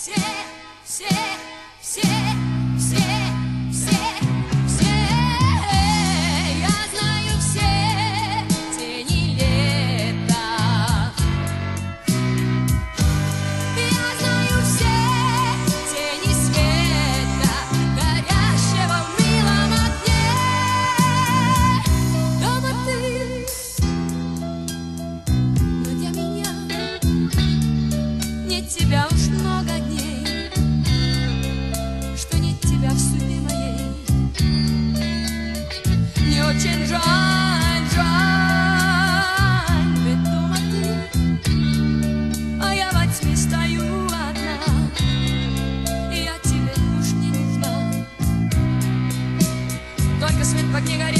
все, все, все, все, все. Я знаю все тени лета. Я знаю все тени света, горящего в милом огне. Дома ты, но для меня нет тебя уж много дней, что нет тебя в судьбе моей. Мне очень жаль, жаль, ведь дома ты, а я во тьме стою одна, и я тебе уж не нужна. Только свет в огне горит.